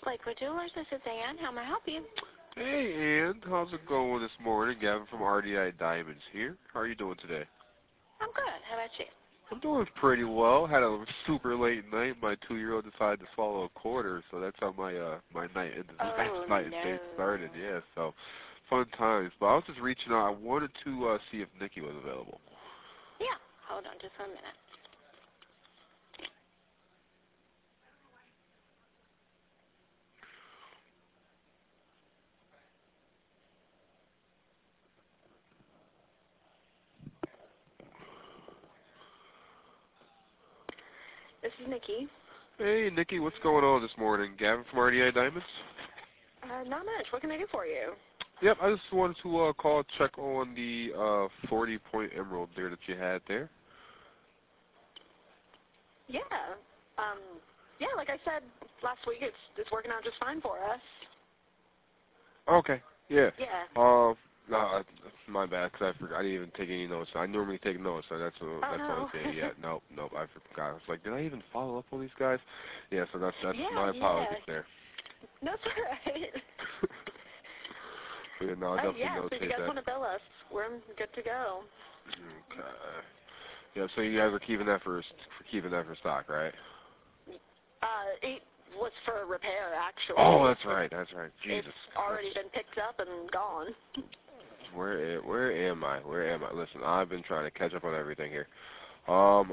Lakewood Jewelers, this is Ann. How may I help you? Hey, Ann. How's it going this morning? Gavin from RDI Diamonds here. How are you doing today? I'm good. How about you? I'm doing pretty well. Had a super late night. My 2-year-old decided to swallow a quarter, so that's how my night ended. Oh, night no. started. Yeah, so fun times. But I was just reaching out. I wanted to see if Nikki was available. Yeah. Hold on just 1 minute. This is Nikki. Hey, Nikki. What's going on this morning? Gavin from RDI Diamonds? Not much. What can I do for you? Yep, I just wanted to call, check on the 40-point emerald there that you had there. Yeah. Yeah, like I said last week, it's working out just fine for us. Okay. Yeah. Yeah. No, my bad, 'cause I forgot. I didn't even take any notes. I normally take notes, so that's Oh, the no. only thing. Yeah, nope, I forgot. I was like, did I even follow up on these guys? Yeah, so that's Yeah, my apologies there. No, it's all right. Yeah, no, I'll definitely yeah, so if you notate guys that. want to bill us, we're good to go. Okay. Yeah, so you guys are keeping that for stock, right? It was for repair, actually. Oh, that's right. Jesus. It's already been picked up and gone. Where am I? Listen, I've been trying to catch up on everything here. Okay.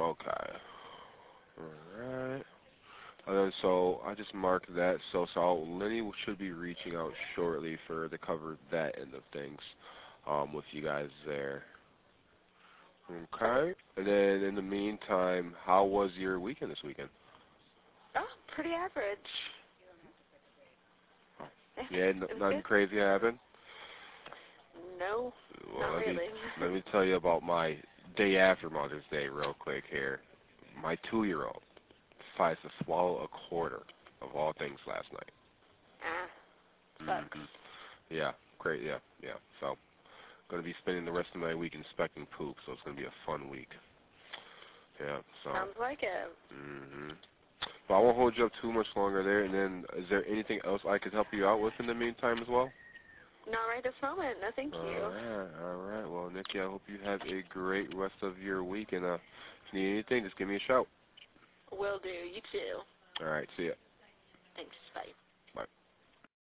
Alright. So I just marked that. So Lenny should be reaching out shortly to cover that end of things with you guys there. Okay. And then in the meantime, how was your weekend this weekend? Oh, pretty average. Yeah, nothing crazy happened? No, Well, not really. let me tell you about my day after Mother's Day real quick here. My 2-year-old decides to swallow a quarter of all things last night. Sucks. Yeah, great, yeah. So, going to be spending the rest of my week inspecting poop, so it's going to be a fun week. Yeah, so. Sounds like it. But I won't hold you up too much longer there, and then is there anything else I could help you out with in the meantime as well? Not right this moment. No, thank you. All right. Well, Nikki, I hope you have a great rest of your week, and if you need anything, just give me a shout. Will do. You too. All right, see ya. Thanks. Bye.